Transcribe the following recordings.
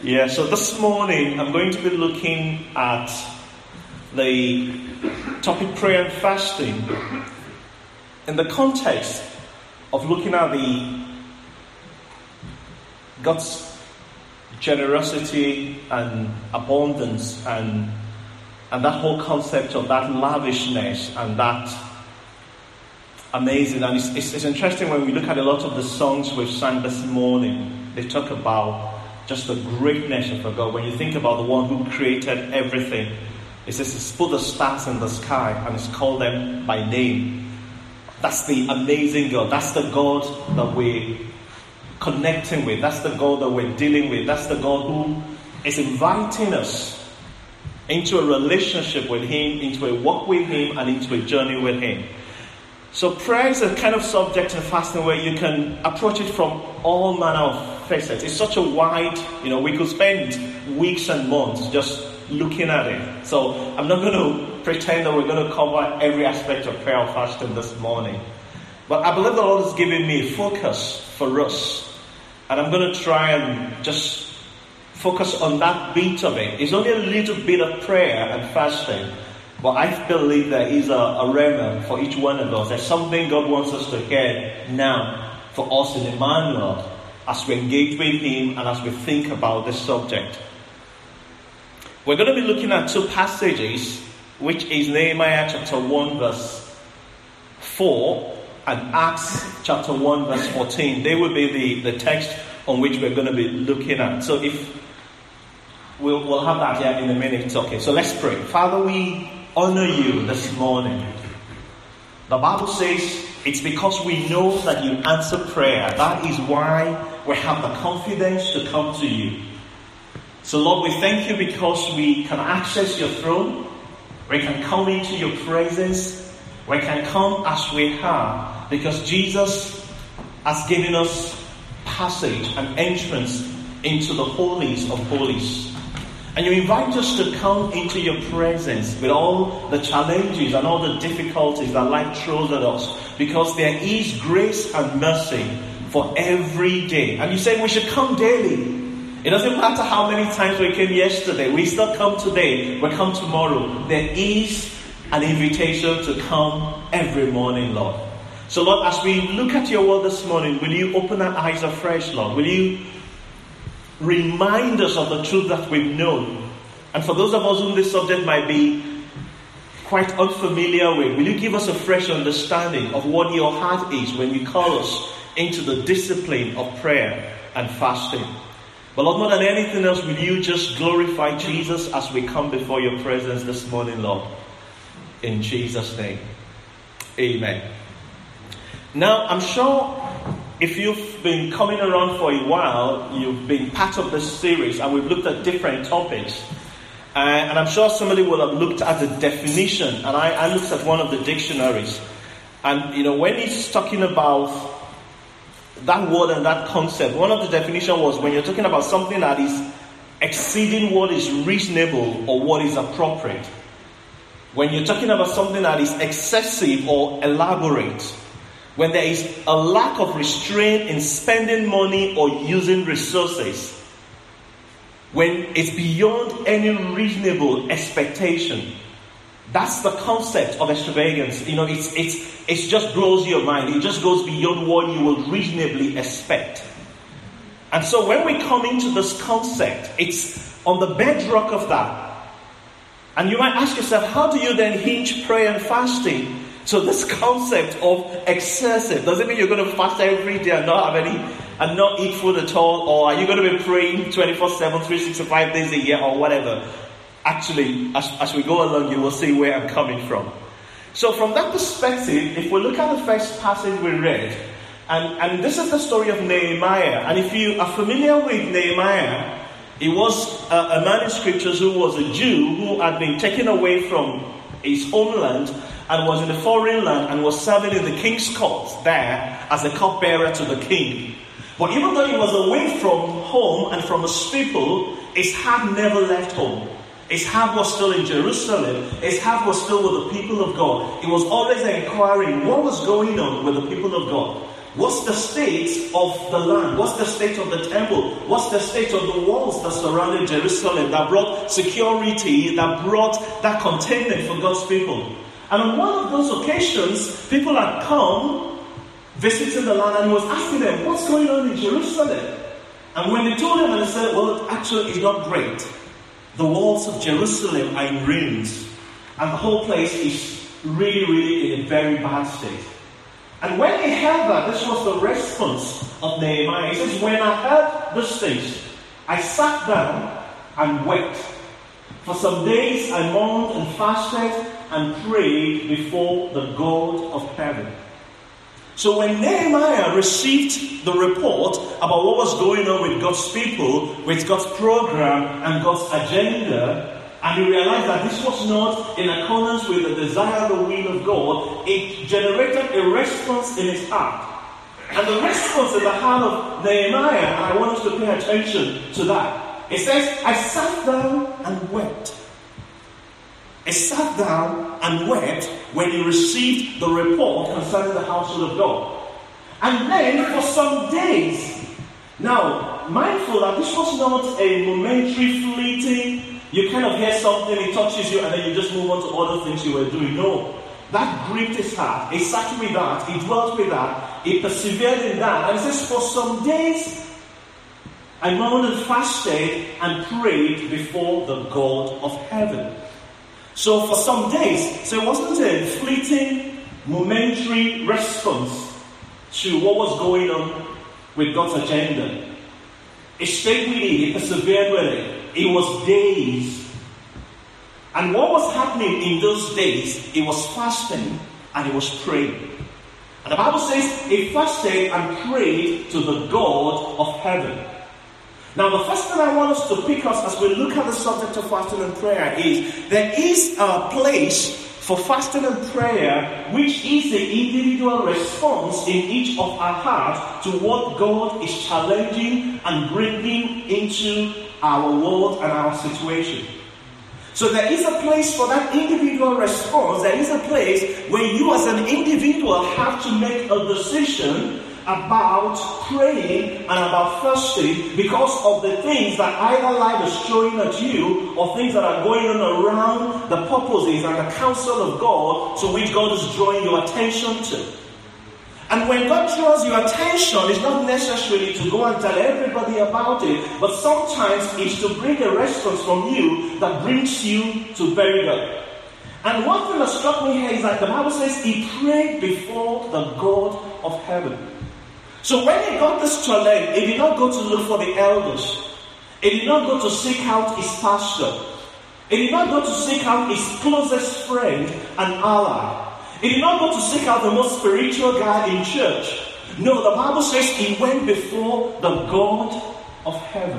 Yeah, so this morning I'm going to be looking at the topic prayer and fasting in the context of looking at God's generosity and abundance and that whole concept of that lavishness and that amazing. And it's interesting when we look at a lot of the songs we've sang this morning. They talk about just the greatness of our God. When you think about the one who created everything, it says he's put the stars in the sky and he's called them by name. That's the amazing God. That's the God that we're connecting with. That's the God that we're dealing with. That's the God who is inviting us into a relationship with Him, into a walk with Him, and into a journey with Him. So prayer is a kind of subject in fasting where you can approach it from all manner of facets. It's such a wide, we could spend weeks and months just looking at it. So I'm not going to pretend that we're going to cover every aspect of prayer or fasting this morning. But I believe the Lord has given me a focus for us. And I'm going to try and just focus on that bit of it. It's only a little bit of prayer and fasting. But I believe there is a realm for each one of us. There's something God wants us to hear now for us in Emmanuel as we engage with Him and as we think about this subject. We're going to be looking at two passages, which is Nehemiah chapter 1 verse 4 and Acts chapter 1 verse 14. They will be the text on which we're going to be looking at. So if we'll have that here in a minute. Okay, so let's pray. Father, we honor you this morning. The Bible says it's because we know that you answer prayer. That is why we have the confidence to come to you. So Lord, we thank you because we can access your throne. We can come into your presence. We can come as we are because Jesus has given us passage and entrance into the holies of holies. And you invite us to come into your presence with all the challenges and all the difficulties that life throws at us. Because there is grace and mercy for every day. And you say we should come daily. It doesn't matter how many times we came yesterday. We still come today. We come tomorrow. There is an invitation to come every morning, Lord. So Lord, as we look at your word this morning, will you open our eyes afresh, Lord? Will you remind us of the truth that we've known? And for those of us whom this subject might be quite unfamiliar with, will you give us a fresh understanding of what your heart is when you call us into the discipline of prayer and fasting? But Lord, more than anything else, will you just glorify Jesus as we come before your presence this morning, Lord? In Jesus' name. Amen. Now, I'm sure if you've been coming around for a while, you've been part of this series and we've looked at different topics. And I'm sure somebody will have looked at the definition. And I looked at one of the dictionaries. And, when he's talking about that word and that concept, one of the definitions was when you're talking about something that is exceeding what is reasonable or what is appropriate. When you're talking about something that is excessive or elaborate. When there is a lack of restraint in spending money or using resources. When it's beyond any reasonable expectation. That's the concept of extravagance. It just blows your mind. It just goes beyond what you would reasonably expect. And so when we come into this concept, it's on the bedrock of that. And you might ask yourself, how do you then hinge prayer and fasting to this concept of excessive? Does it mean you're going to fast every day and not have any, and not eat food at all? Or are you going to be praying 24/7, 365 days a year or whatever? Actually, as we go along, you will see where I'm coming from. So from that perspective, if we look at the first passage we read, and this is the story of Nehemiah. And if you are familiar with Nehemiah, he was a man in scriptures who was a Jew who had been taken away from his homeland and was in a foreign land and was serving in the king's court there as a cupbearer to the king. But even though he was away from home and from his people, his heart never left home. His heart was still in Jerusalem. His heart was still with the people of God. He was always inquiring what was going on with the people of God. What's the state of the land? What's the state of the temple? What's the state of the walls that surrounded Jerusalem, that brought security, that brought that containment for God's people? And on one of those occasions, people had come visiting the land, and he was asking them, what's going on in Jerusalem? And when they told him, and they said, well, actually, it's not great. The walls of Jerusalem are in ruins, and the whole place is really, really in a very bad state. And when he heard that, this was the response of Nehemiah. He says, when I heard this things, I sat down and wept. For some days I mourned and fasted and prayed before the God of heaven. So when Nehemiah received the report about what was going on with God's people, with God's program and God's agenda, and he realized that this was not in accordance with the desire and the will of God, it generated a response in his heart. And the response in the heart of Nehemiah, and I want us to pay attention to that. It says, I sat down and wept. He sat down and wept when he received the report concerning the household of God. And then for some days, now mindful that this was not a momentary fleeting, you kind of hear something, it touches you, and then you just move on to other things you were doing. No, that gripped his heart. He sat with that, he dwelt with that, he persevered in that. And it says, for some days I mourned and fasted and prayed before the God of heaven. So for some days, so it wasn't a fleeting, momentary response to what was going on with God's agenda. He stayed with it, he persevered with it. It was days. And what was happening in those days, he was fasting and he was praying. And the Bible says he fasted and prayed to the God of heaven. Now, the first thing I want us to pick up as we look at the subject of fasting and prayer is there is a place for fasting and prayer which is the individual response in each of our hearts to what God is challenging and bringing into our world and our situation. So there is a place for that individual response. There is a place where you as an individual have to make a decision about praying and about fasting because of the things that either life is throwing at you or things that are going on around the purposes and the counsel of God to which God is drawing your attention to. And when God draws your attention, it's not necessarily to go and tell everybody about it, but sometimes it's to bring a response from you that brings you to bury God. And one thing that struck me here is that the Bible says he prayed before the God of heaven. So when he got this challenge, he did not go to look for the elders. He did not go to seek out his pastor. He did not go to seek out his closest friend and ally. He did not go to seek out the most spiritual guy in church. No, the Bible says he went before the God of heaven.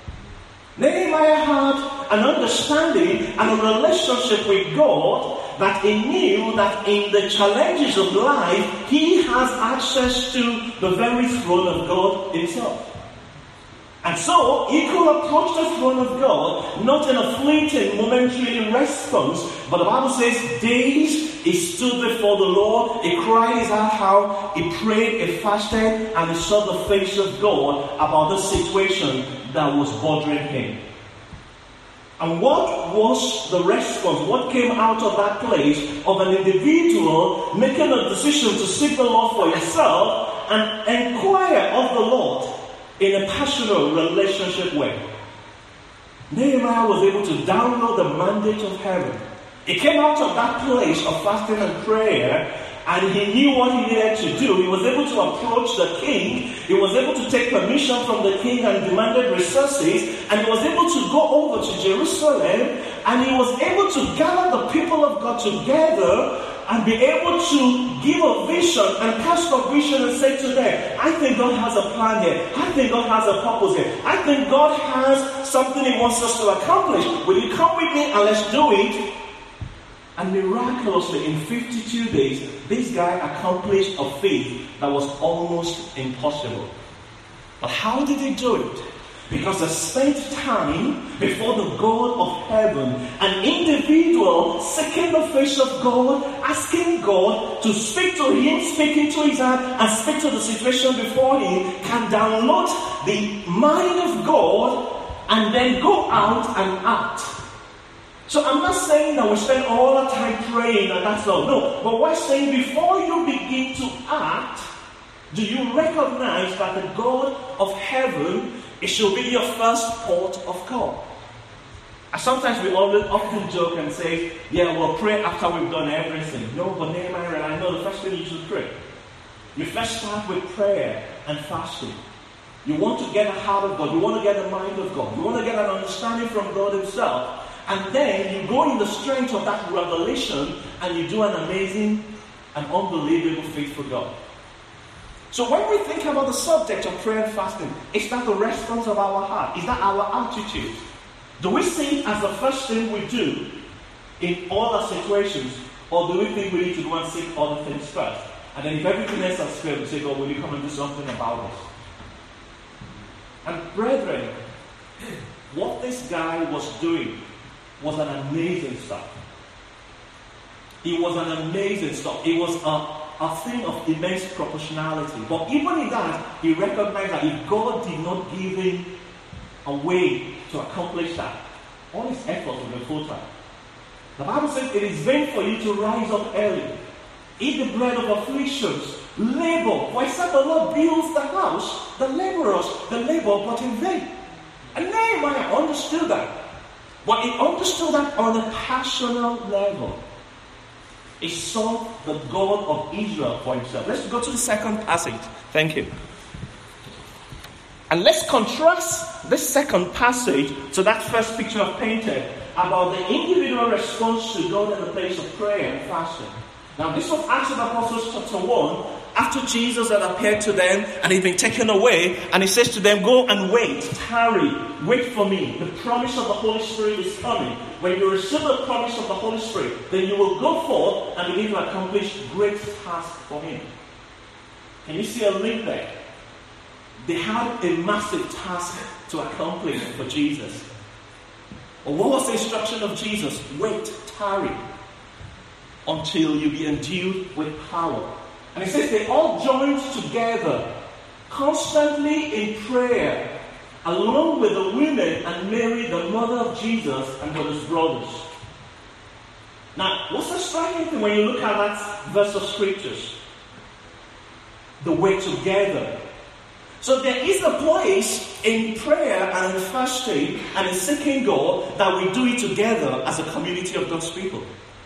Nehemiah had an understanding and a relationship with God that he knew that in the challenges of life, he has access to the very throne of God himself. And so, he could approach the throne of God, not in a fleeting, momentary response, but the Bible says, days he stood before the Lord, he cried his heart out, he prayed, he fasted, and he saw the face of God about the situation that was bothering him. And what was the response? What came out of that place of an individual making a decision to seek the Lord for yourself and inquire of the Lord in a personal relationship way? Nehemiah was able to download the mandate of heaven. He came out of that place of fasting and prayer, and he knew what he needed to do. He was able to approach the king. He was able to take permission from the king and demanded resources. And he was able to go over to Jerusalem. And he was able to gather the people of God together and be able to give a vision and cast a vision and say to them, I think God has a plan here. I think God has a purpose here. I think God has something he wants us to accomplish. Will you come with me and let's do it? And miraculously, in 52 days, this guy accomplished a feat that was almost impossible. But how did he do it? Because they spent time before the God of heaven, an individual seeking the face of God, asking God to speak to him, speaking to his heart, and speak to the situation before him, can download the mind of God and then go out and act. So I'm not saying that we spend all our time praying and that's all. No, but we're saying before you begin to act, do you recognize that the God of heaven, it should be your first port of call? And sometimes we often joke and say, yeah, we'll pray after we've done everything. No, but Nehemiah, I know the first thing you should pray. You first start with prayer and fasting. You want to get the heart of God. You want to get the mind of God. You want to get an understanding from God himself. And then you go in the strength of that revelation and you do an amazing and unbelievable faith for God. So when we think about the subject of prayer and fasting, is that the response of our heart? Is that our attitude? Do we see it as the first thing we do in all our situations? Or do we think we need to go and seek other things first? And then if everything else has failed, we say, God, will you come and do something about this? And brethren, what this guy was doing was an amazing stuff. It was an amazing stuff. It was a thing of immense proportionality. But even in that, he recognized that if God did not give him a way to accomplish that, all his efforts would be futile. The Bible says it is vain for you to rise up early, eat the bread of afflictions, labor, for except the Lord builds the house, the laborers, the labor but in vain. And Nehemiah understood that. But he understood that on a personal level. He saw the God of Israel for himself. Let's go to the second passage. Thank you. And let's contrast this second passage to that first picture I've painted about the individual response to God in the place of prayer and fasting. Now, this was Acts of the Apostles chapter 1, after Jesus had appeared to them and he'd been taken away, and he says to them, go and wait, tarry, wait for me. The promise of the Holy Spirit is coming. When you receive the promise of the Holy Spirit, then you will go forth and begin to accomplish great tasks for him. Can you see a link there? They had a massive task to accomplish for Jesus. But what was the instruction of Jesus? Wait, tarry, until you be endued with power. And it says they all joined together constantly in prayer, along with the women and Mary, the mother of Jesus, and with his brothers. Now, what's the striking thing when you look at that verse of scriptures? The way together. So there is a place in prayer and in fasting and in seeking God that we do it together as a community of God's people.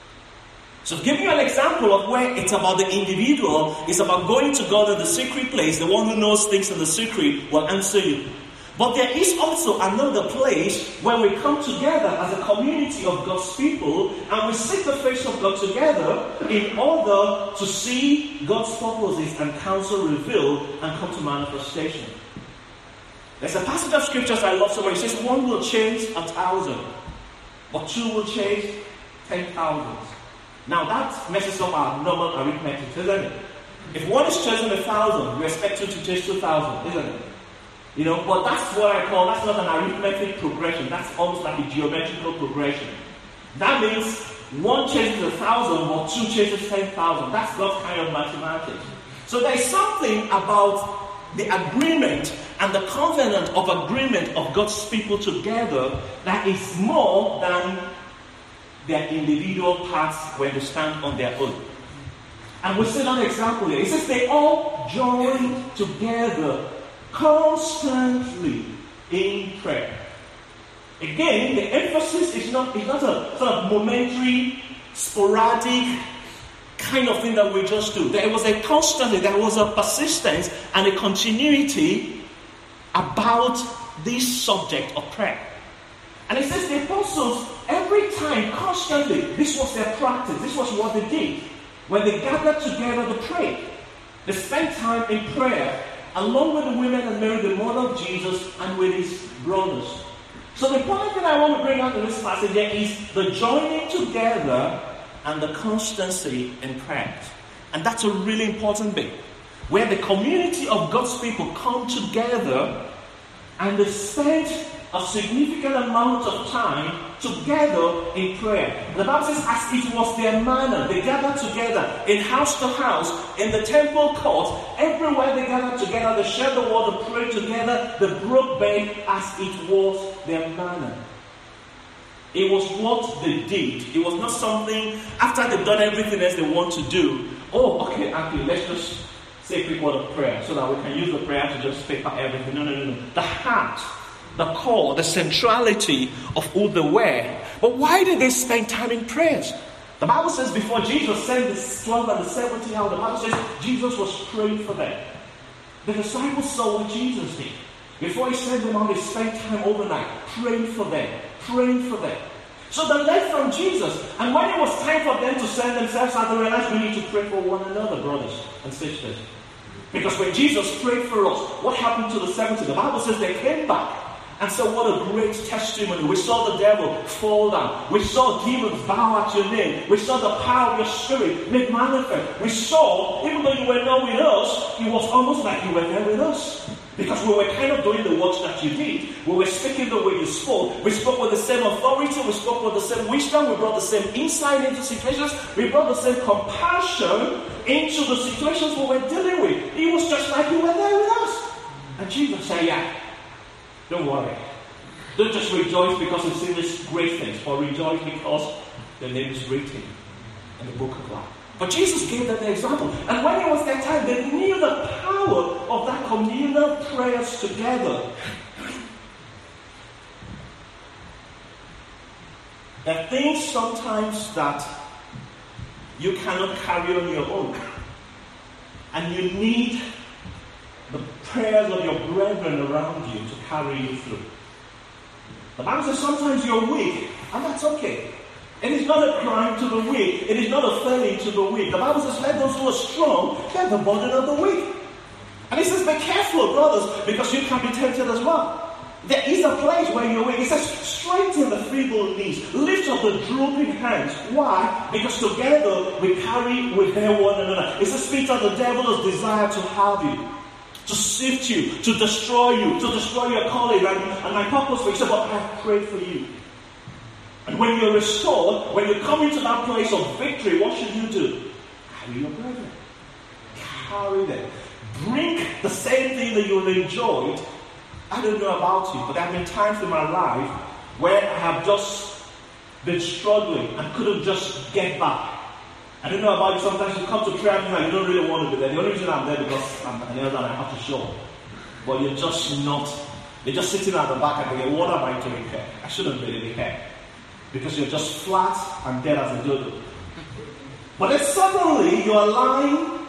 So give you an example of where it's about the individual, it's about going to God in the secret place. The one who knows things in the secret will answer you. But there is also another place where we come together as a community of God's people and we seek the face of God together in order to see God's purposes and counsel revealed and come to manifestation. There's a passage of scriptures I love so much. It says, one will chase 1,000, but two will chase 10,000. Now that messes up our normal arithmetic, isn't it? If one is chasing 1,000, we expect two to chase 2,000, isn't it? You know, but that's what I call, that's not an arithmetic progression. That's almost like a geometrical progression. That means one chases 1,000, but two chases 10,000. That's God's kind of mathematics. So there is something about the agreement and the covenant of agreement of God's people together that is more than their individual parts when they stand on their own. And we see that example here. It says they all joined together constantly in prayer. Again, the emphasis is not a sort of momentary, sporadic kind of thing that we just do. There was a constantly, there was a persistence and a continuity about this subject of prayer. And it says the apostles, every time, constantly, this was their practice, this was what they did. When they gathered together to pray, they spent time in prayer, along with the women and Mary, the mother of Jesus, and with his brothers. So the point that I want to bring out in this passage here is the joining together and the constancy in prayer. And that's a really important bit. Where the community of God's people come together And they spent a significant amount of time together in prayer. The Bible says, as it was their manner, they gathered together in house to house, in the temple courts, everywhere they gathered together, they shared the word, they prayed together, they broke bread as it was their manner. It was what they did. It was not something, after they've done everything else they want to do, oh, okay, actually, let's just say a quick word of prayer so that we can use the prayer to just paper everything. No. The heart, the core, the centrality of who they were. But why did they spend time in prayers? The Bible says before Jesus sent the 12 and the 70 out, the Bible says Jesus was praying for them. The disciples saw what Jesus did. Before he sent them out, they spent time overnight praying for them. So they learned from Jesus. And when it was time for them to send themselves out, they realized we need to pray for one another, brothers and sisters. Because when Jesus prayed for us, what happened to the 70? The Bible says they came back. And so what a great testimony. We saw the devil fall down. We saw demons bow at your name. We saw the power of your spirit made manifest. We saw, even though you were not with us, it was almost like you were there with us. Because we were kind of doing the works that you did. We were speaking the way you spoke. We spoke with the same authority. We spoke with the same wisdom. We brought the same insight into situations. We brought the same compassion into the situations we were dealing with. It was just like you were there with us. And Jesus said, yeah, don't worry. Don't just rejoice because you've seen these great things, but rejoice because the name is written in the book of life. But Jesus gave them the example. And when it was their time, they knew the power of that communal prayers together. There are things sometimes that you cannot carry on your own. And you need the prayers of your brethren around you to carry you through. The Bible says sometimes you're weak, and that's okay. It is not a crime to the weak. It is not a failing to the weak. The Bible says, let those who are strong bear the burden of the weak. And it says, be careful, brothers, because you can be tempted as well. There is a place where you're weak. It says, strengthen the feeble knees. Lift up the drooping hands. Why? Because together we bear one another. It says, Peter, the devil has desired to have you, to sift you, to destroy your calling. And my purpose for you, said, but I have prayed for you. And when you're restored, when you come into that place of victory, what should you do? Carry your brethren. Carry them. Bring the same thing that you've enjoyed. I don't know about you, but there have been times in my life where I have just been struggling and couldn't just get back. I don't know about you, sometimes you come to prayer and you don't really want to be there. The only reason I'm there because I'm an elder and I have to show. But you're just sitting at the back and thinking, what am I doing here? I shouldn't really be here. Because you're just flat and dead as a dodo. But then suddenly you align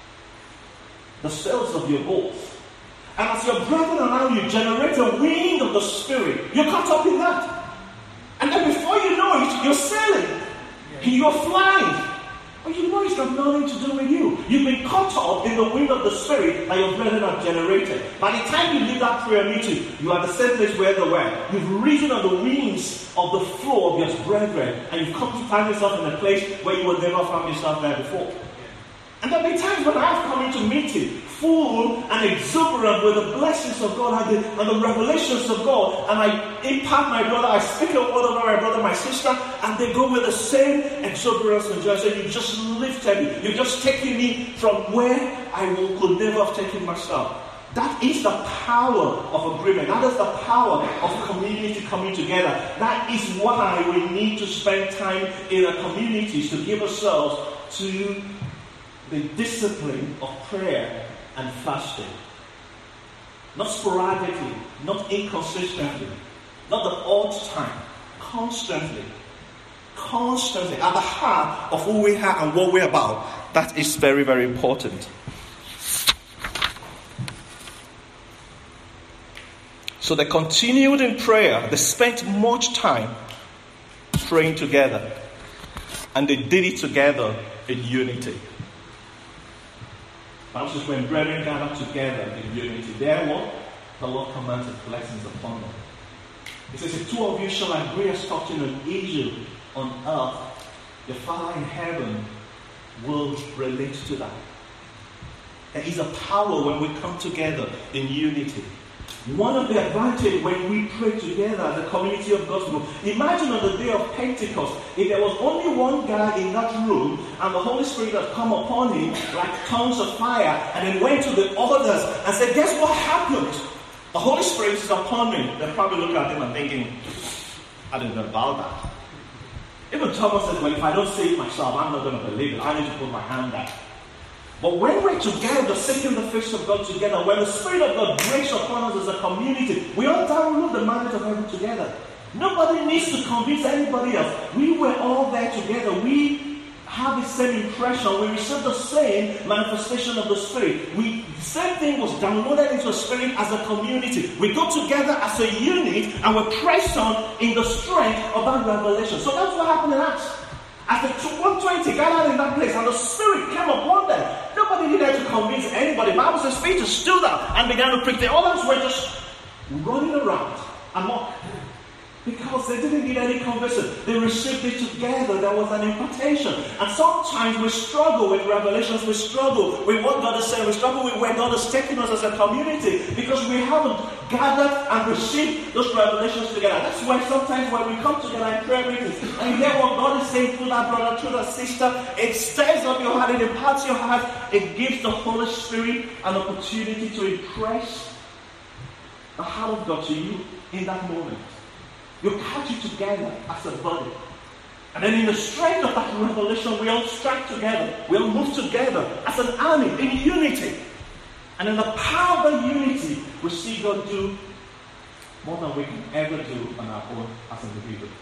the cells of your bones. And as your brethren around you generate a wind of the Spirit, you're caught up in that. And then before you know it, you're sailing. You're flying. But you know it's got nothing to do with you. You've been caught up in the wind of the Spirit that your brethren have generated. By the time you leave that prayer meeting, you are the same place where they were. You've risen on the wings of the flow of your brethren, and you've come to find yourself in a place where you would never find yourself there before. And there have been times when I have come into meeting full and exuberant with the blessings of God and the revelations of God, and I impact my brother, I speak a word over my brother, my sister, and they go with the same exuberance and joy. So you just lifted me. You've just taken me from where I could never have taken myself. That is the power of agreement. That is the power of community coming together. That is why we need to spend time in our communities to give ourselves to the discipline of prayer and fasting. Not sporadically, not inconsistently, not the odd time, constantly at the heart of who we are and what we're about. That is very, very important. So they continued in prayer. They spent much time praying together. And they did it together in unity. Bible says when brethren gather together in unity, there what? The Lord commands His blessings upon them. It says, if two of you shall agree as touching an issue on earth, your Father in heaven will relate to that. There is a power when we come together in unity. One of the advantages when we pray together as a community of God's people, imagine on the day of Pentecost, if there was only one guy in that room and the Holy Spirit had come upon him like tongues of fire and then went to the others and said, guess what happened? The Holy Spirit is upon me. They'll probably look at him and thinking, I don't know about that. Even Thomas said, well, if I don't see it myself, I'm not going to believe it. I need to put my hand out. But when we're together, seeking the face of God together, when the Spirit of God breaks upon us as a community, we all download the mandate of heaven together. Nobody needs to convince anybody else. We were all there together. We have the same impression. We received the same manifestation of the Spirit. The same thing was downloaded into the Spirit as a community. We go together as a unit and we press on in the strength of that revelation. So that's what happened in Acts. As the 120 gathered in that place and the Spirit came upon them, nobody needed to convince anybody. The Bible says Peter stood up and began to preach. The others were just running around amok because they didn't need any convincing. They received it together. There was an impartation. And sometimes we struggle with revelations. We struggle with what God is saying. We struggle with where God is taking us as a community because we haven't gathered and received those revelations together. That's why sometimes when we come together in prayer meetings and you hear what God is saying through that brother, through that sister, it stirs up your heart, it imparts your heart, it gives the Holy Spirit an opportunity to impress the heart of God to you in that moment. You catch it together as a body. And then in the strength of that revelation, we all strike together. We all move together as an army in unity. And in the power of that unity, we see God do more than we can ever do on our own as individuals.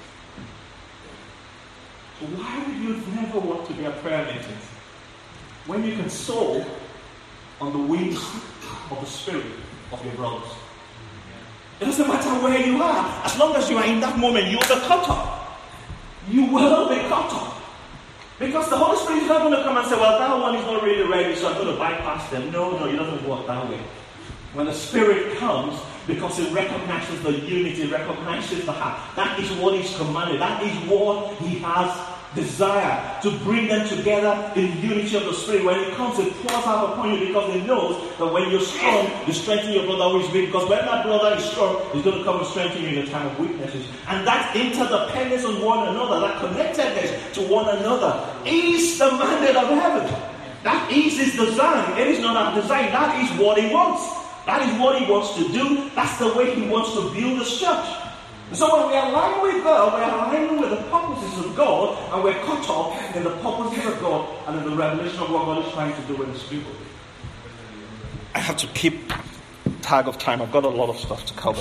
So why would you never want to be a prayer meeting when you can soar on the wings of the Spirit of your brothers? It doesn't matter where you are. As long as you are in that moment, you will be cut off. You will be cut off. Because the Holy Spirit is not going to come and say, well, that one is not really ready, so I'm going to bypass them. No, it doesn't work that way. When the Spirit comes, because it recognizes the unity, it recognizes the heart. That is what He's commanded. That is what He has desire to bring them together in the unity of the Spirit. When it comes, it pours out upon you because it knows that when you're strong, you strengthen your brother who is weak. Because when that brother is strong, he's going to come and strengthen you in the time of weaknesses. And that interdependence on one another, that connectedness to one another, is the mandate of heaven. That is His design. It is not our design. That is what He wants. That is what He wants to do. That's the way He wants to build His church. So when we align with God, we are aligning with the purposes of God, and we're caught up in the purposes of God and in the revelation of what God is trying to do with His people. I have to keep tag of time. I've got a lot of stuff to cover.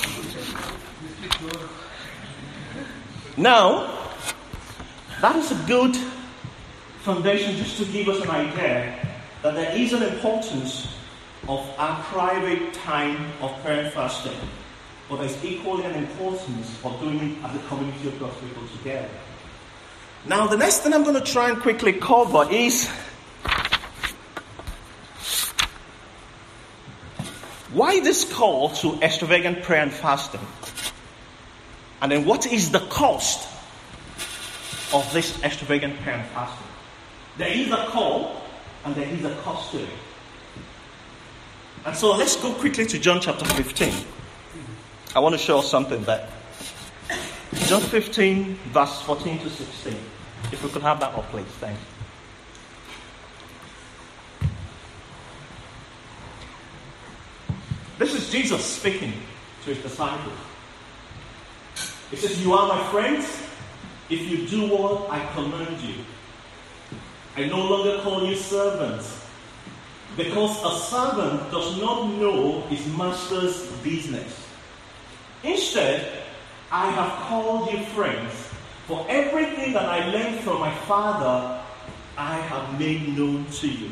Now, that is a good foundation just to give us an idea that there is an importance of our private time of prayer and fasting. But there's equally an importance of doing it as a community of God's people together. Now, the next thing I'm going to try and quickly cover is why this call to extravagant prayer and fasting? And then what is the cost of this extravagant prayer and fasting? There is a call and there is a cost to it. And so let's go quickly to John chapter 15. I want to show us something there. John 15, verse 14 to 16. If we could have that up, please. Thanks. This is Jesus speaking to His disciples. He says, "You are my friends if you do what I command you. I no longer call you servants, because a servant does not know his master's business. Instead, I have called you friends, for everything that I learned from my Father, I have made known to you."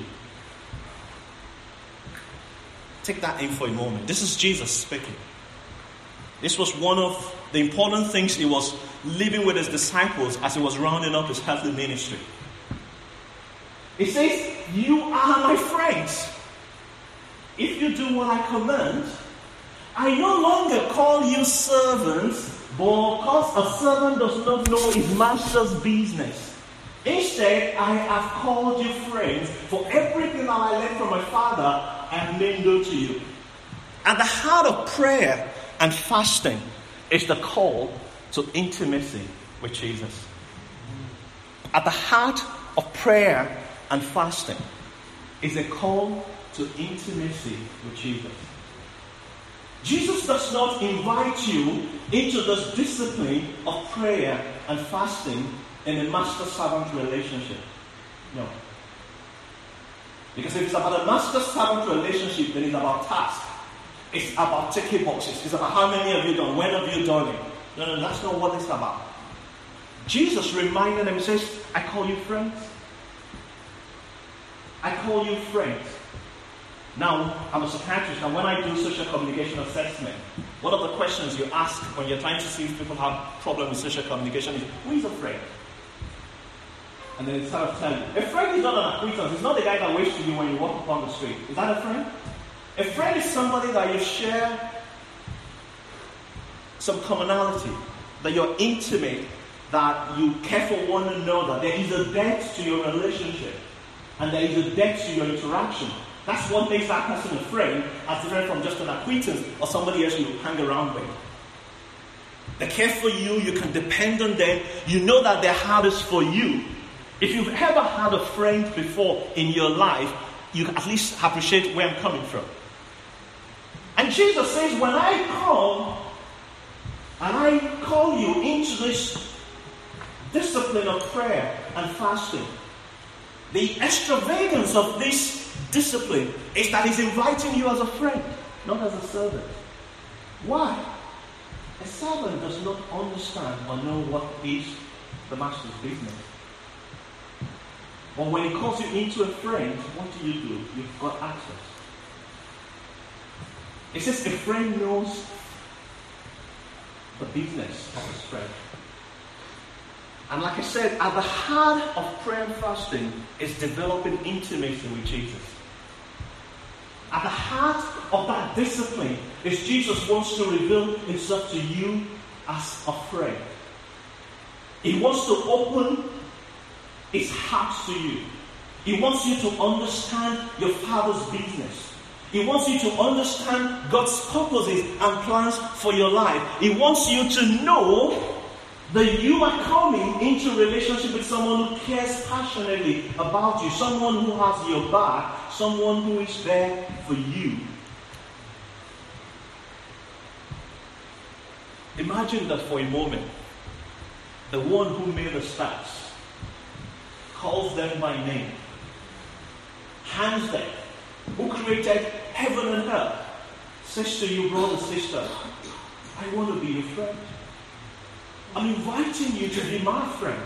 Take that in for a moment. This is Jesus speaking. This was one of the important things He was living with His disciples as He was rounding up His earthly ministry. He says, "You are my friends if you do what I command. I no longer call you servants, but because a servant does not know his master's business. Instead, I have called you friends, for everything that I learned from my Father, I have made known to you." At the heart of prayer and fasting is the call to intimacy with Jesus. At the heart of prayer and fasting is a call to intimacy with Jesus. Jesus does not invite you into this discipline of prayer and fasting in a master-servant relationship. No. Because if it's about a master-servant relationship, then it's about task. It's about ticking boxes. It's about how many have you done? When have you done it? No, that's not what it's about. Jesus reminded them, he says, I call you friends. I call you friends. Now, I'm a psychiatrist, and when I do social communication assessment, one of the questions you ask when you're trying to see if people have problems with social communication is, who is a friend? And then it's sort of telling you. A friend is not an acquaintance. It's not the guy that waits to you when you walk upon the street. Is that a friend? A friend is somebody that you share some commonality, that you're intimate, that you care for one another. There is a depth to your relationship, and there is a depth to your interaction. That's what makes that person a friend, as different from just an acquaintance or somebody else you hang around with. They care for you, you can depend on them, you know that their heart is for you. If you've ever had a friend before in your life, you can at least appreciate where I'm coming from. And Jesus says, when I come and I call you into this discipline of prayer and fasting, the extravagance of this discipline is that he's inviting you as a friend, not as a servant. Why? A servant does not understand or know what is the master's business. But when he calls you into a friend, what do? You've got access. It says a friend knows the business of his friend. And like I said, at the heart of prayer and fasting is developing intimacy with Jesus. At the heart of that discipline is Jesus wants to reveal himself to you as a friend. He wants to open his heart to you. He wants you to understand your Father's business. He wants you to understand God's purposes and plans for your life. He wants you to know that you are coming into a relationship with someone who cares passionately about you, someone who has your back, someone who is there for you. Imagine that for a moment, the one who made the stars calls them by name, hands them, who created heaven and earth, says to you, brother, sister, I want to be your friend. I'm inviting you to be my friend.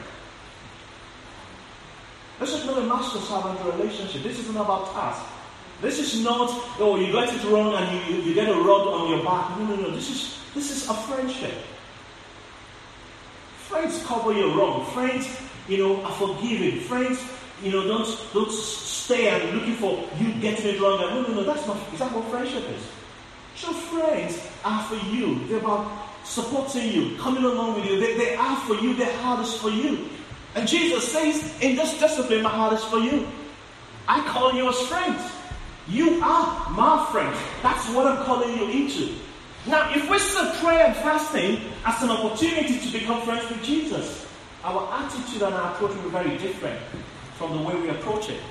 This is not a master-servant relationship. This isn't about task. This is not, oh, you got it wrong and you get a rod on your back. No. This is a friendship. Friends cover your wrong. Friends, are forgiving. Friends, don't stay and looking for you getting it wrong. No. That's not. Is that what friendship is? True friends are for you. They're about supporting you, coming along with you. They are for you. Their heart is for you. And Jesus says, in this discipline, my heart is for you. I call you as friends. You are my friend. That's what I'm calling you into. Now, if we see prayer and fasting as an opportunity to become friends with Jesus, our attitude and our approach will be very different from the way we approach it.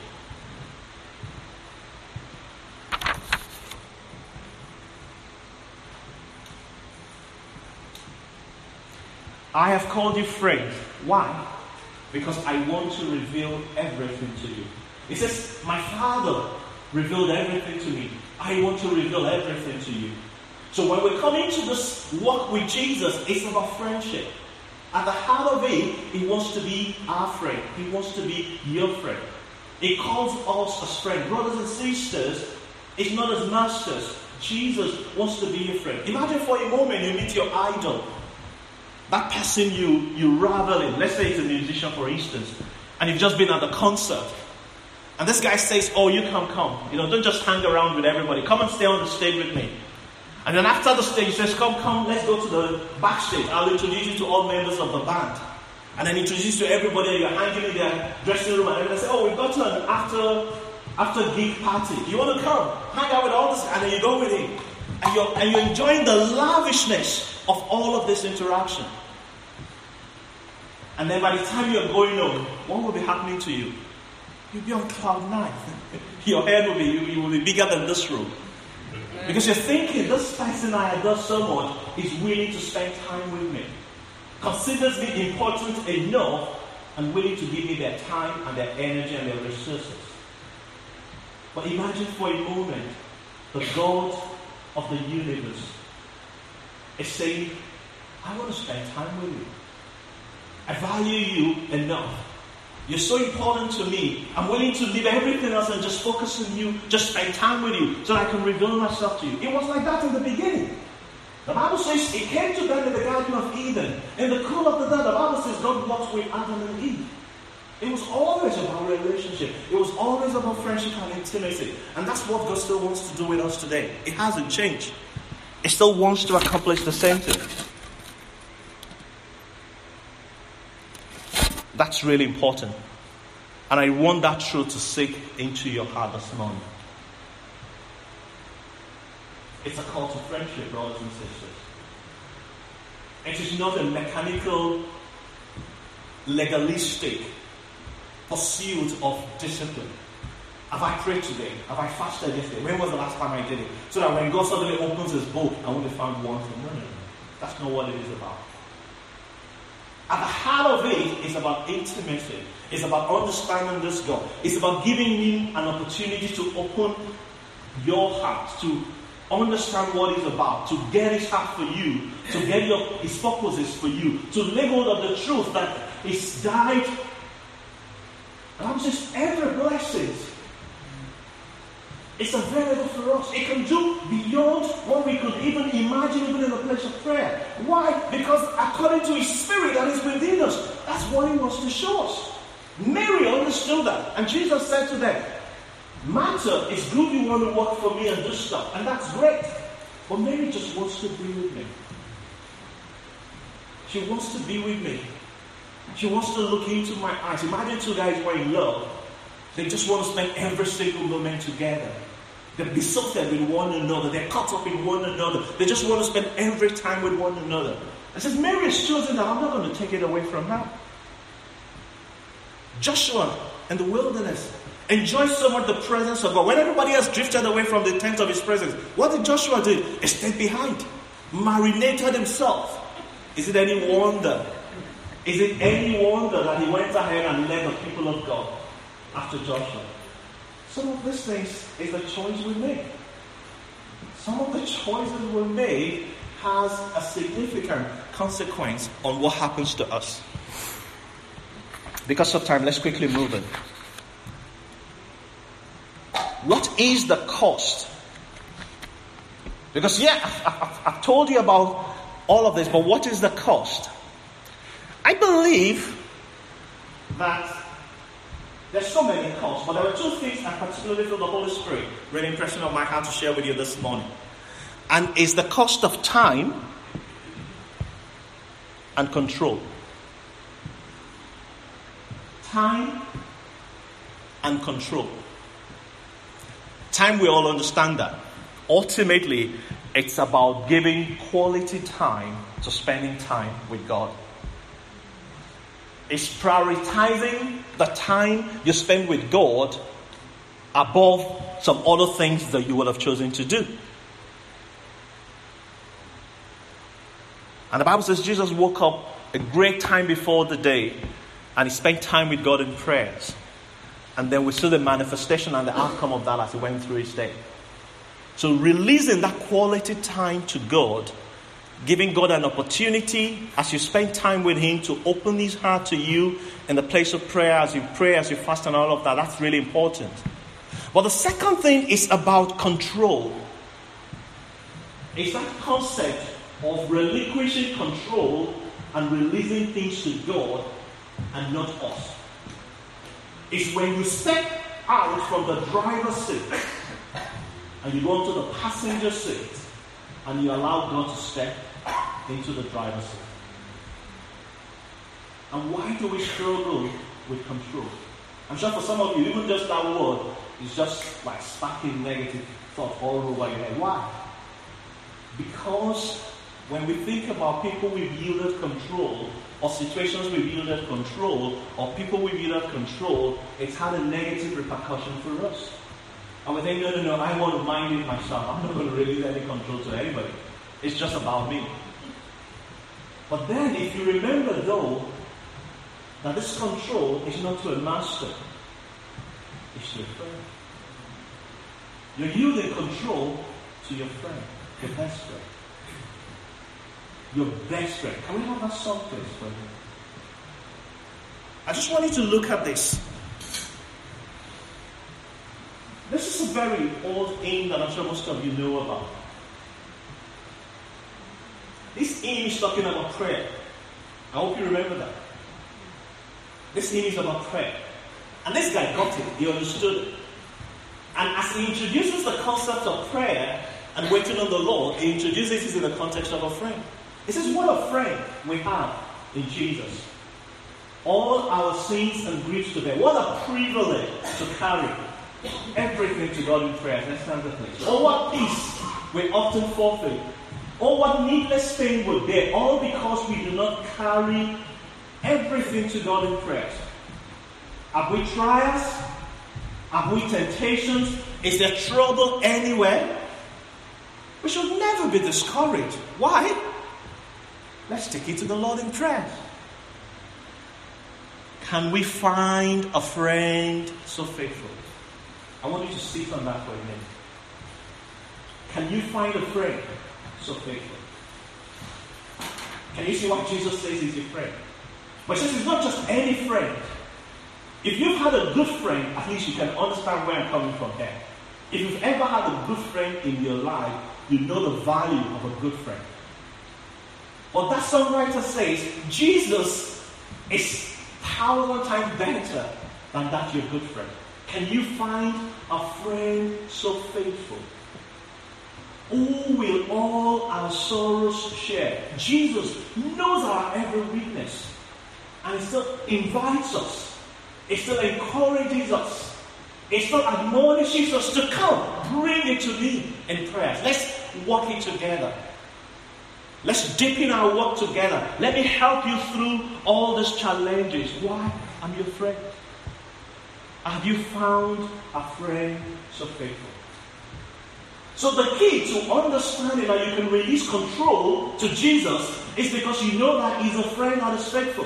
I have called you friends. Why? Because I want to reveal everything to you. It says, my Father revealed everything to me. I want to reveal everything to you. So when we come into this walk with Jesus, it's about friendship. At the heart of it, he wants to be our friend. He wants to be your friend. He calls us as friends. Brothers and sisters, it's not as masters. Jesus wants to be your friend. Imagine for a moment you meet your idol. That person you revel in. Let's say it's a musician, for instance, and you've just been at the concert. And this guy says, oh, you come. Don't just hang around with everybody. Come and stay on the stage with me. And then after the stage, he says, come, let's go to the backstage. I'll introduce you to all members of the band. And then introduce you to everybody. You're hanging in their dressing room. And everybody says, oh, we've got an after gig party. Do you want to come? Hang out with all this. And then you go with him. And you're enjoying the lavishness of all of this interaction. And then by the time you're going home, what will be happening to you? You'll be on cloud 9. Your head will be bigger than this room. Because you're thinking, this person I adore so much is willing to spend time with me. Considers me important enough and willing to give me their time and their energy and their resources. But imagine for a moment, the God of the universe is saying, I want to spend time with you. I value you enough. You're so important to me. I'm willing to leave everything else and just focus on you, just spend time with you, so I can reveal myself to you. It was like that in the beginning. The Bible says it came to them in the Garden of Eden. In the cool of the day, the Bible says God walked with Adam and Eve. It was always about relationship. It was always about friendship and intimacy. And that's what God still wants to do with us today. It hasn't changed. It still wants to accomplish the same thing. That's really important. And I want that truth to sink into your heart this morning. It's a call to friendship, brothers and sisters. It is not a mechanical, legalistic pursuit of discipline. Have I prayed today? Have I fasted yesterday? When was the last time I did it? So that when God suddenly opens his book, I want to find one thing. No. That's not what it is about. At the heart of it is about intimacy. It's about understanding this God. It's about giving him an opportunity to open your heart, to understand what he's about, to get his heart for you, to get his purposes for you, to lay hold of the truth that he's died. And I'm just every blessing. It's available for us. It can do beyond what we could even imagine, even in the place of prayer. Why? Because according to his spirit that is within us, that's what he wants to show us. Mary understood that. And Jesus said to them, Martha, it's good you want to work for me and do stuff. And that's great. But Mary just wants to be with me. She wants to be with me. She wants to look into my eyes. Imagine two guys who are in love. They just want to spend every single moment together. They're besotted with one another. They're caught up in one another. They just want to spend every time with one another. I says, Mary has chosen that. I'm not going to take it away from her. Joshua in the wilderness enjoyed so much the presence of God. When everybody else drifted away from the tent of his presence, what did Joshua do? He stayed behind. Marinated himself. Is it any wonder? Is it any wonder that he went ahead and led the people of God after Joshua? Some of these things is the choice we make. Some of the choices we make has a significant consequence on what happens to us. Because of time, let's quickly move in. What is the cost? Because I've told you about all of this, but what is the cost? I believe that there's so many costs, but there are two things I particularly feel the Holy Spirit really impression of my heart to share with you this morning. And it's the cost of time and control. Time and control. Time, we all understand that. Ultimately, it's about giving quality time to spending time with God. It's prioritizing the time you spend with God above some other things that you would have chosen to do. And the Bible says Jesus woke up a great time before the day and he spent time with God in prayers. And then we saw the manifestation and the outcome of that as he went through his day. So releasing that quality time to God, giving God an opportunity as you spend time with him to open his heart to you in the place of prayer, as you pray, as you fast and all of that, that's really important. But the second thing is about control. It's that concept of relinquishing control and releasing things to God and not us. It's when you step out from the driver's seat and you go into the passenger seat and you allow God to step into the driver's seat. And why do we struggle with control? I'm sure for some of you, even just that word is just like sparking negative thought all over your head. Why? Because when we think about people we've yielded control, or situations we've yielded control, or people we've yielded control, it's had a negative repercussion for us. And we think, no, I want to mind it myself. I'm not going to release any control to anybody. It's just about me. But then, if you remember though, that this control is not to a master, it's to a friend. You're yielding control to your friend, your best friend. Your best friend. Can we have that song please for you? I just want you to look at this. This is a very old hymn that I'm sure most of you know about. This hymn is talking about prayer. I hope you remember that. This hymn is about prayer. And this guy got it. He understood it. And as he introduces the concept of prayer and waiting on the Lord, he introduces it in the context of a friend. He says, what a friend we have in Jesus. All our sins and griefs to bear. What a privilege to carry everything to God in prayer. Let's stand the place. Oh, what peace we often forfeit. Oh, what needless pain we bear. All because we do not carry everything to God in prayer. Have we trials? Have we temptations? Is there trouble anywhere? We should never be discouraged. Why? Let's take it to the Lord in prayer. Can we find a friend so faithful? I want you to sit on that for a minute. Can you find a friend so faithful? Can you see what Jesus says is your friend? But he says it's not just any friend. If you've had a good friend, at least you can understand where I'm coming from here. If you've ever had a good friend in your life, you know the value of a good friend. But that songwriter says, Jesus is 1,000 times better than that your good friend. Can you find a friend so faithful? Who will all our sorrows share? Jesus knows our every weakness. And he still invites us. He still encourages us. He still admonishes us to come. Bring it to me in prayers. Let's walk it together. Let's deepen our work together. Let me help you through all these challenges. Why? I'm your friend. Have you found a friend so faithful? So the key to understanding that you can release control to Jesus is because you know that he's a friend that is faithful.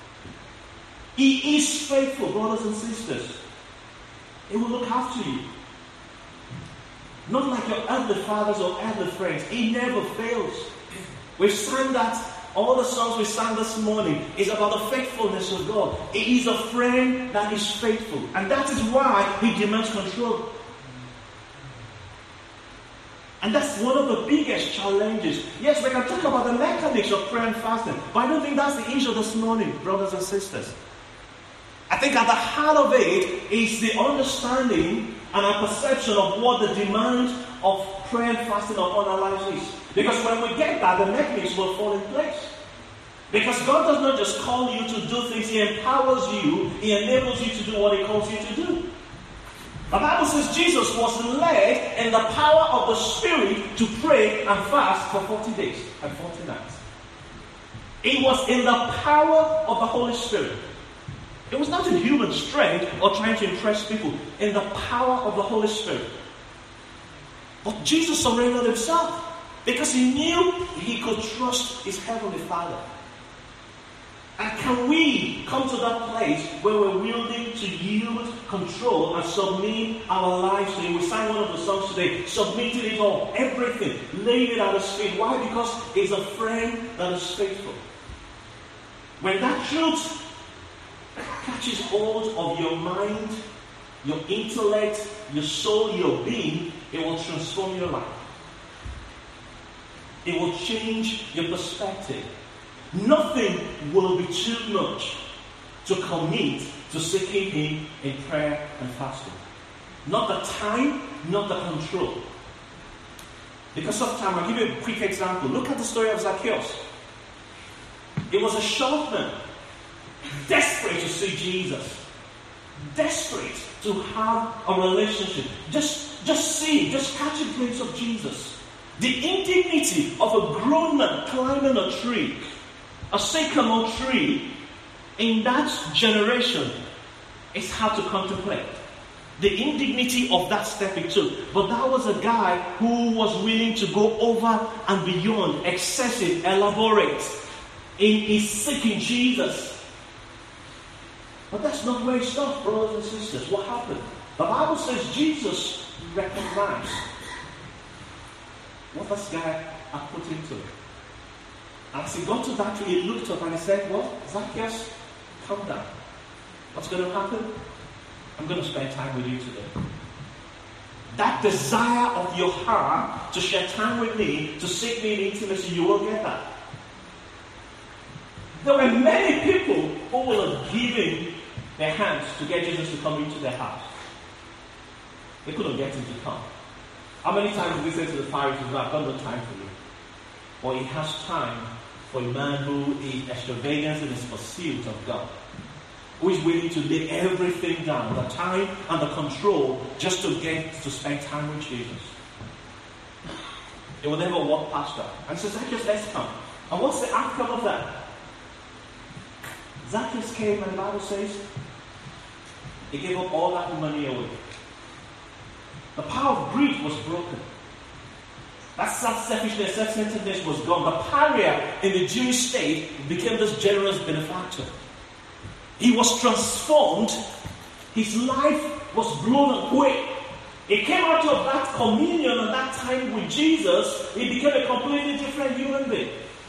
He is faithful, brothers and sisters. He will look after you. Not like your earthly fathers or earthly friends. He never fails. We've sang that. All the songs we sang this morning is about the faithfulness of God. He is a friend that is faithful. And that is why he demands control. And that's one of the biggest challenges. Yes, we can talk about the mechanics of prayer and fasting, but I don't think that's the issue this morning, brothers and sisters. I think at the heart of it is the understanding and our perception of what the demand of prayer and fasting upon our lives is. Because when we get that, the mechanisms will fall in place. Because God does not just call you to do things, He empowers you, He enables you to do what He calls you to do. The Bible says Jesus was led in the power of the Spirit to pray and fast for 40 days and 40 nights. It was in the power of the Holy Spirit. It was not in human strength or trying to impress people. In the power of the Holy Spirit. But Jesus surrendered Himself because He knew He could trust His Heavenly Father. And can we come to that place where we're willing to yield control and submit our lives to Him? We sang one of the songs today, submitting it all, everything, laying it at His feet. Why? Because He's a friend that is faithful. When that truth catches hold of your mind, your intellect, your soul, your being, it will transform your life. It will change your perspective. Nothing will be too much to commit to seeking Him in prayer and fasting. Not the time, not the control. Because of time, I'll give you a quick example. Look at the story of Zacchaeus. It was a short man, desperate to see Jesus, desperate to have a relationship, just see, just catch a glimpse of Jesus. The indignity of a grown man climbing a tree, a sycamore tree, in that generation is hard to contemplate. The indignity of that step he took. But that was a guy who was willing to go over and beyond, excessive, elaborate, in his seeking Jesus. But that's not where it stopped, brothers and sisters. What happened? The Bible says Jesus recognized what this guy had put into it. And as he got to that tree, he looked up and he said, "Well, Zacchaeus, come down. What's going to happen? I'm going to spend time with you today." That desire of your heart to share time with me, to seek me in intimacy, you will get that. There were many people who will have given their hands to get Jesus to come into their house. They couldn't get him to come. How many times did we say to the Pharisees, "I've got no time for you"? Or he has time for a man who is extravagant in his pursuit of God, who is willing to lay everything down, the time and the control, just to get to spend time with Jesus. They will never walk past that. And so Zacchaeus, let's come. And what's the outcome of that? Zacchaeus came, and the Bible says he gave up all that money away. The power of greed was broken. That self-selfishness, self-centeredness was gone. The pariah in the Jewish state became this generous benefactor. He was transformed. His life was blown away. He came out of that communion and that time with Jesus. He became a completely different human being.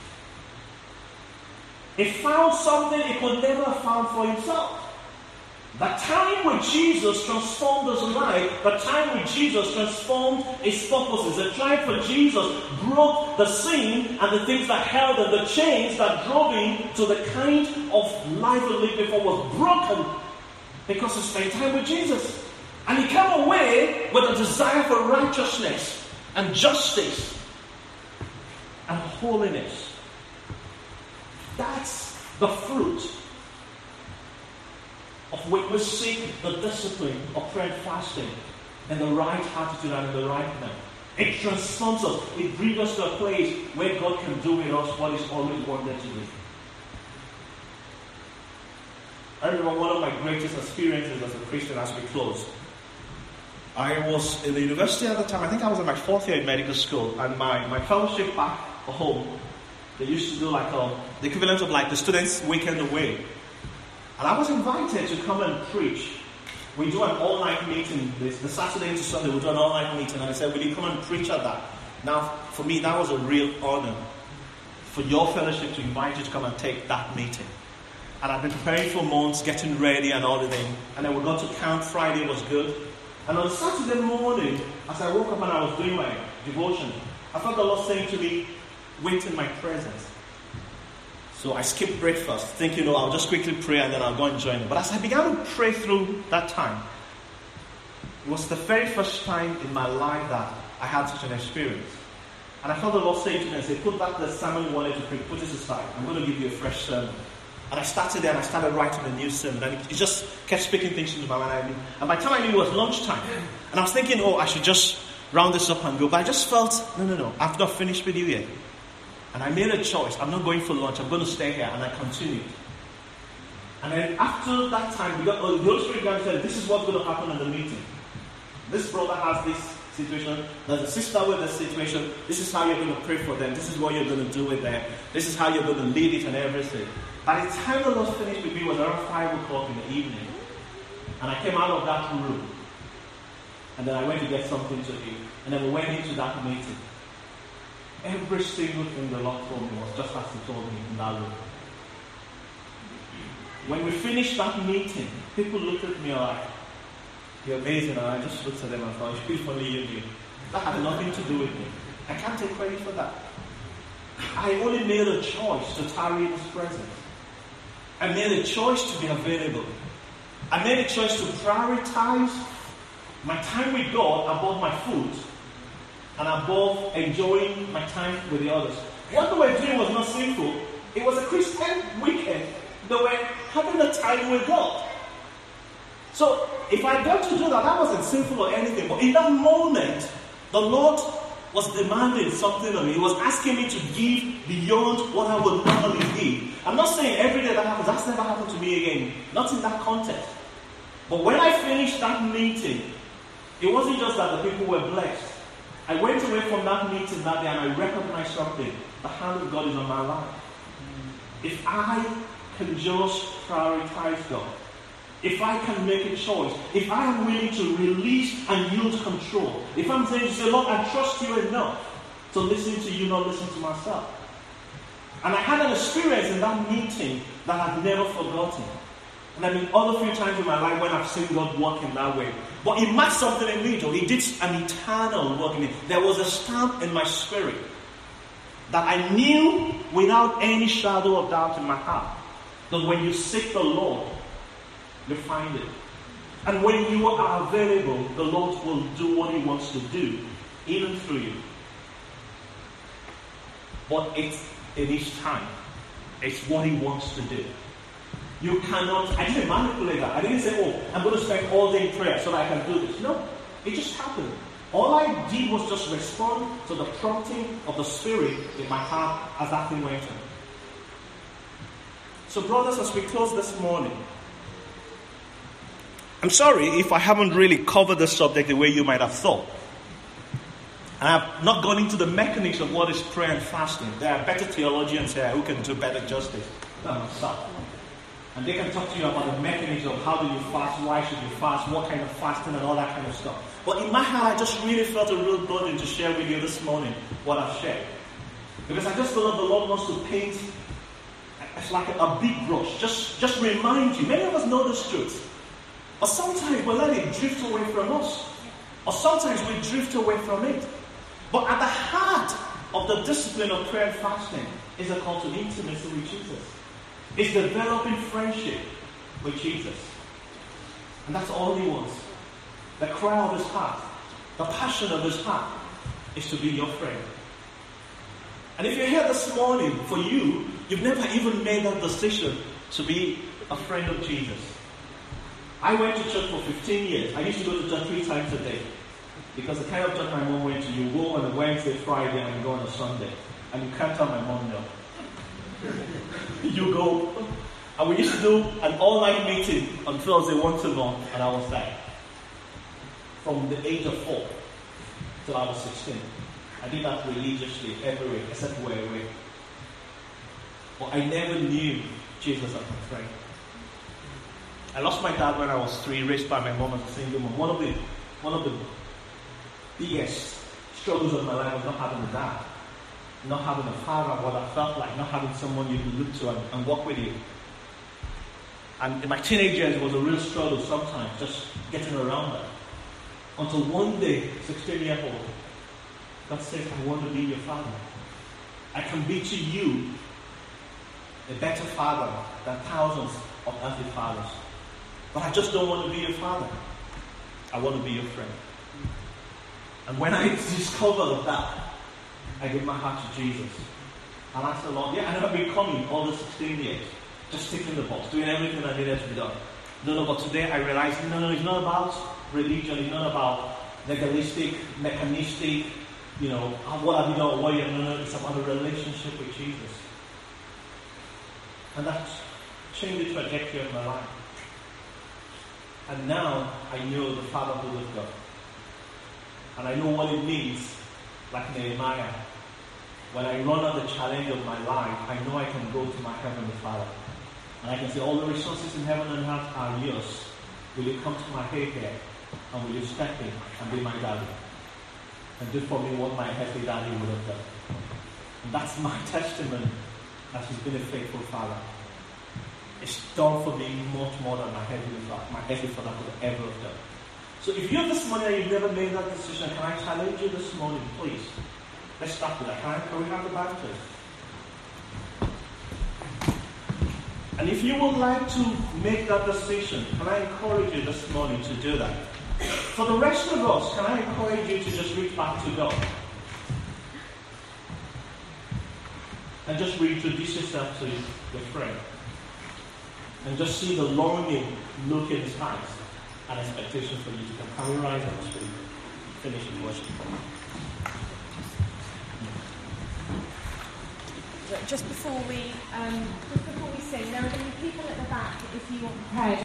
He found something he could never have found for himself. The time with Jesus transformed his life. The time with Jesus transformed his purposes. The time for Jesus broke the sin and the things that held him, the chains that drove him to the kind of life he lived before was broken because he spent time with Jesus. And he came away with a desire for righteousness and justice and holiness. That's the fruit of when we seek the discipline of prayer and fasting in the right attitude and in the right manner. It transforms us. It brings us to a place where God can do with us what He's always wanted to do. I remember one of my greatest experiences as a Christian as we close. I was in the university at the time. I think I was in my 4th year in medical school, and my fellowship back home, they used to do like the equivalent of like the students' weekend away. And I was invited to come and preach. We do an all-night meeting. The Saturday into Sunday, we do an all-night meeting. And they said, "Will you come and preach at that?" Now, for me, that was a real honor for your fellowship to invite you to come and take that meeting. And I've been preparing for months, getting ready and all the thing. And then we got to camp. Friday was good. And on Saturday morning, as I woke up and I was doing my devotion, I felt the Lord saying to me, "Wait in my presence." So I skipped breakfast, thinking, I'll just quickly pray and then I'll go and join him. But as I began to pray through that time, it was the very first time in my life that I had such an experience. And I felt the Lord say to me and say, "Put back the sermon you wanted to preach, put this aside. I'm going to give you a fresh sermon." And I started there and I started writing a new sermon. And it just kept speaking things into my mind. And by the time I knew it was lunchtime, and I was thinking, I should just round this up and go. But I just felt, no, I've not finished with you yet. And I made a choice. I'm not going for lunch. I'm going to stay here. And I continued. And then after that time, the Holy Spirit began to say, "This is what's going to happen in the meeting. This brother has this situation. There's a sister with this situation. This is how you're going to pray for them. This is what you're going to do with them. This is how you're going to lead it and everything." By the time the Lord finished with me, it was around 5 o'clock in the evening. And I came out of that room. And then I went to get something to eat. And then we went into that meeting. Every single thing the Lord told me was just as He told me in that room. When we finished that meeting, people looked at me like, "You're amazing." And I just looked at them and thought, "If only you knew." That had nothing to do with me. I can't take credit for that. I only made a choice to tarry in His presence. I made a choice to be available. I made a choice to prioritize my time with God above my food and above enjoying my time with the others. What they were doing was not sinful. It was a Christian weekend. They were having a time with God. So if I got to do that, that wasn't sinful or anything. But in that moment, the Lord was demanding something of me. He was asking me to give beyond what I would normally give. I'm not saying every day that happens. That's never happened to me again. Not in that context. But when I finished that meeting, it wasn't just that the people were blessed. I went away from that meeting that day and I recognized something. The hand of God is on my life. If I can just prioritize God, if I can make a choice, if I am willing to release and yield control, if I'm saying to say, Lord, I trust you enough to listen to you, not listen to myself. And I had an experience in that meeting that I've never forgotten. And I mean, other few times in my life when I've seen God work in that way. But it marked something in me, though. He did an eternal work in me. There was a stamp in my spirit that I knew without any shadow of doubt in my heart that when you seek the Lord, you find it. And when you are available, the Lord will do what He wants to do, even through you. But it is time. It's what He wants to do. You cannot, I didn't manipulate that. I didn't say, oh, I'm going to spend all day in prayer so that I can do this. No, it just happened. All I did was just respond to the prompting of the Spirit in my heart as that thing went on. So brothers, as we close this morning, I'm sorry if I haven't really covered the subject the way you might have thought. And I've not gone into the mechanics of what is prayer and fasting. There are better theologians here who can do better justice than myself. And they can talk to you about the mechanics of how do you fast, why should you fast, what kind of fasting and all that kind of stuff. But in my heart, I just really felt a real burden to share with you this morning what I've shared. Because I just feel like the Lord wants to paint, it's like a big brush, just remind you. Many of us know this truth. But sometimes we let it drift away from us. Or sometimes we drift away from it. But at the heart of the discipline of prayer and fasting is a call to intimacy with Jesus. It's developing friendship with Jesus. And that's all He wants. The cry of His heart, the passion of His heart is to be your friend. And if you're here this morning, for you, you've never even made that decision to be a friend of Jesus. I went to church for 15 years. I used to go to church 3 times a day. Because the kind of church my mom went to, you go on a Wednesday, Friday, and you go on a Sunday. And you can't tell my mom no. You go. And we used to do an all-night meeting on Thursday once a month, and I was there. From the age of 4 till I was 16. I did that religiously every week, except we were away. But I never knew Jesus as my friend. I lost my dad when I was 3, raised by my mom as a single mom. One of the biggest struggles of my life was not having a dad. Not having a father, what I felt like, not having someone you can look to and walk with you. And in my teenage years, it was a real struggle sometimes, just getting around that. Until one day, 16-year-old, God says, I want to be your father. I can be to you a better father than thousands of earthly fathers. But I just don't want to be your father. I want to be your friend. And when I discovered that, I gave my heart to Jesus. And I said, Lord, yeah, I know I've been coming all the 16 years, just ticking the box, doing everything that needed to be done. No, but today I realized, no, it's not about religion, it's not about legalistic, mechanistic, what have you done, what you have done. It's about a relationship with Jesus. And that changed the trajectory of my life. And now I know the fatherhood of God. And I know what it means, like Nehemiah. When I run out the challenge of my life, I know I can go to my Heavenly Father. And I can say, all the resources in heaven and earth are yours. Will you come to my aid here? And will you step in and be my daddy? And do for me what my heavenly daddy would have done. And that's my testimony that He's been a faithful Father. It's done for me much more than my heavenly Father could ever have done. So if you're this morning and you've never made that decision, can I challenge you this morning, please? Let's start with that. Can we have the band, please? And if you would like to make that decision, can I encourage you this morning to do that? For the rest of us, can I encourage you to just reach back to God? And just reintroduce yourself to your friend. And just see the longing look in his eyes and expectation for you to come. Can we rise up and finish in worship? just before we sing, there are going to be people at the back if you want prayer.